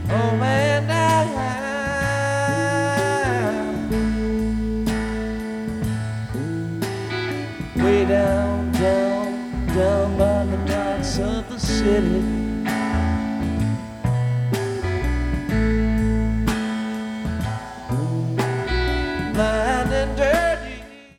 Oh man, way down, down, down by the docks of the city.